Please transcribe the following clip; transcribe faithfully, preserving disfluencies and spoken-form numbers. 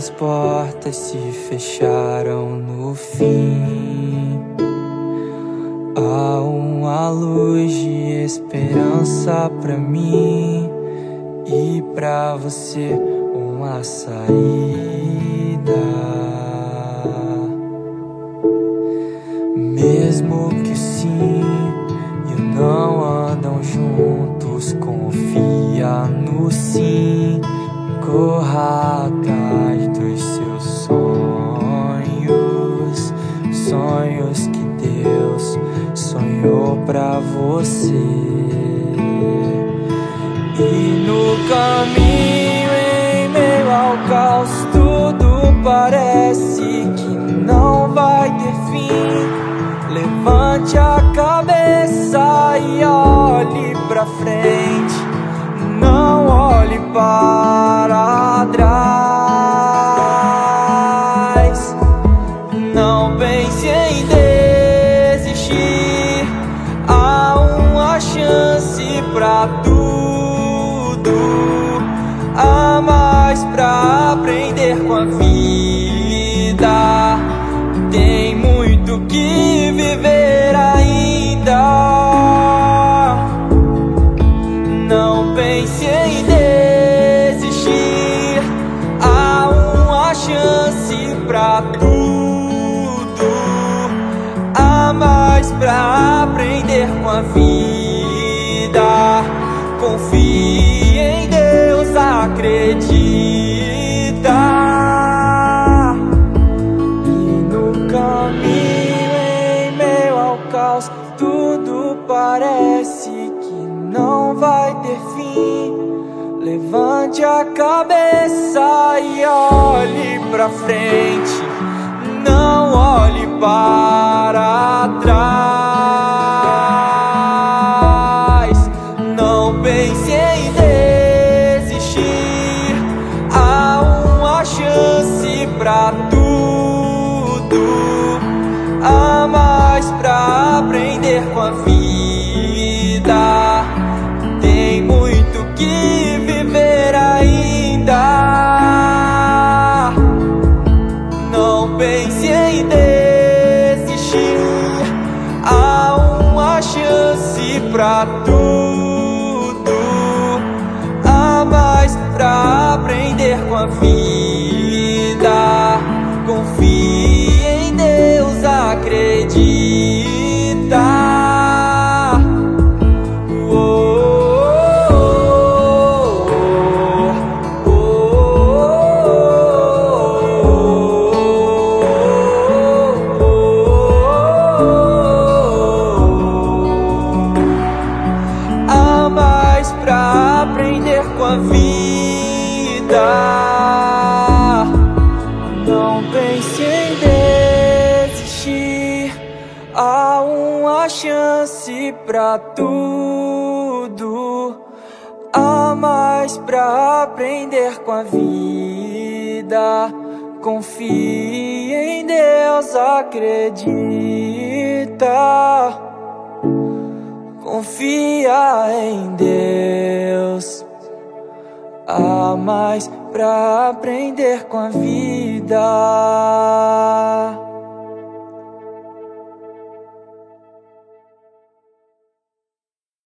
as portas se fecharam no fim, há uma luz de esperança pra mim e pra você uma saída. Mesmo que sim e o não andam juntos, confia no sim. Corra atrás dos seus sonhos, sonhos que Deus sonhou pra você. E no caminho, em meio ao caos, tudo parece que não vai ter fim. Levante a cabeça e olhe pra frente, não olhe para trás. Não pense em desistir, há uma chance pra tudo, há mais pra aprender com a vida. Tem muito que viver ainda. Não pense em desistir, há uma chance pra tudo, há mais pra aprender com a vida. Confie em Deus, acredita. E no caminho, em meio ao caos, tudo parece que não vai ter fim. Levante a cabeça e olhe pra frente, não olhe para trás. Não pense em desistir, há uma chance pra tudo, há mais pra aprender com a vida. Tem muito que viver ainda. Não pense em desistir, há uma chance pra tudo, há mais pra aprender com a vida. Confie em Deus, acredita. Pra aprender com a vida. Não pense em desistir, há uma chance pra tudo, há mais pra aprender com a vida. Confie em Deus, acredita. Confia em Deus, há mais pra aprender com a vida.